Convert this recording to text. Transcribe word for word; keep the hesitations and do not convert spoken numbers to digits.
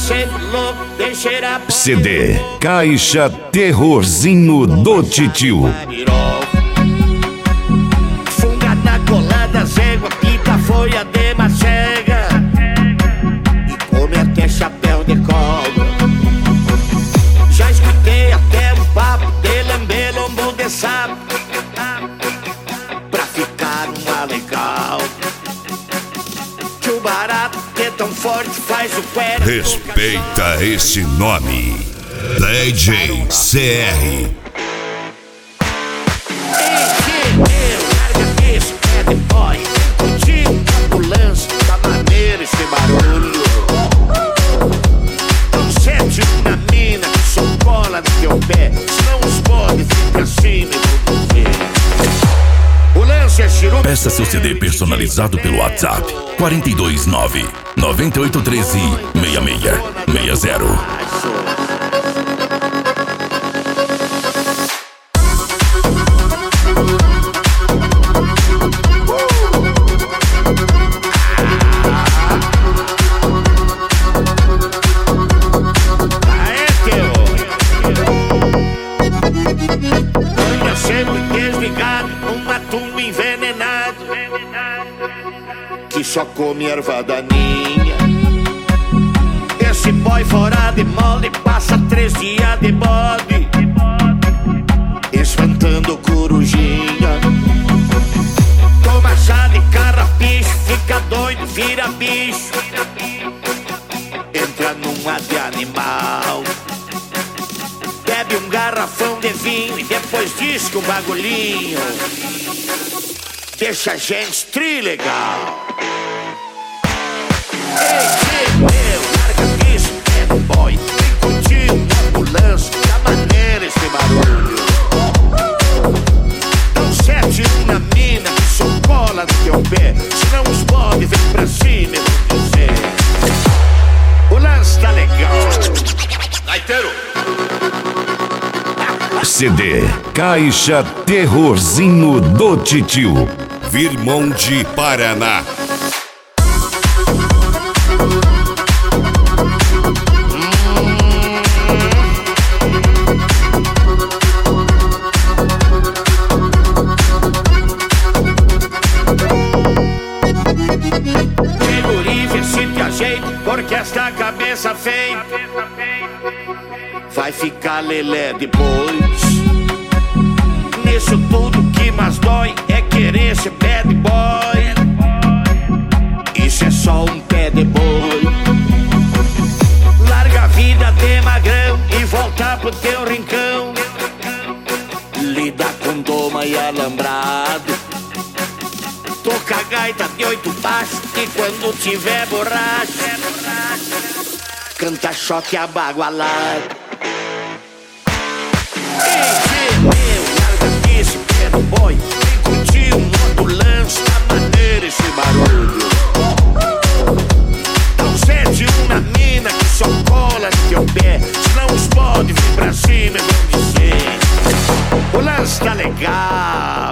sempre louco, deixei a C D Caixa Terrorzinho do Titio. Funga na colada, zégua, quinta folha de macega e come até chapéu de cobra. Já escutei até um papo de lamber lombo de sapo pra ficar uma legal. Que o barato que é tão forte faz o cuero. Respeita esse nome, D J C R. Larga esse bad boy, contigo ambulância, tá maneiro esse barulho. Não sete uma mina que só cola no teu pé, senão os bodes ficam assim, meu Deus. O lance é chiruta. Peça seu C D personalizado pelo WhatsApp quatro dois nove, nove oito um três, seis seis seis zero. Que só come erva daninha. Esse boy fora de molde passa três dias de bode, espantando corujinha. Toma chá de carrapicho, fica doido, vira bicho, entra numa de animal. Bebe um garrafão de vinho e depois diz que o bagulhinho deixa a gente trilegal. Ei, meu, larga isso, bad boy, vem curtir uma ambulância, tá maneiro esse barulho. Não sete uma mina que só cola no teu pé, senão os bodes vem pra cima, eu vou dizer. O lance tá legal. Gaiteiro. C D Caixa Terrorzinho do Titio, Virmonte, Paraná. Porque esta cabeça feia vai ficar lelé depois. Nisso tudo que mais dói é querer ser bad boy. Isso é só um pé de boi. Larga a vida de magrão e volta pro teu rincão. Lida com doma e alambrado. Toca a gaita de oito baixos e quando tiver borracha, canta choque abagualado. Ei, meu, larga esse pé do boy, vem curtir um ambulância, tá maneiro esse barulho. Não sete uma mina que só cola no teu pé, senão os bodes vir pra cima e vão dizer: o lance tá legal.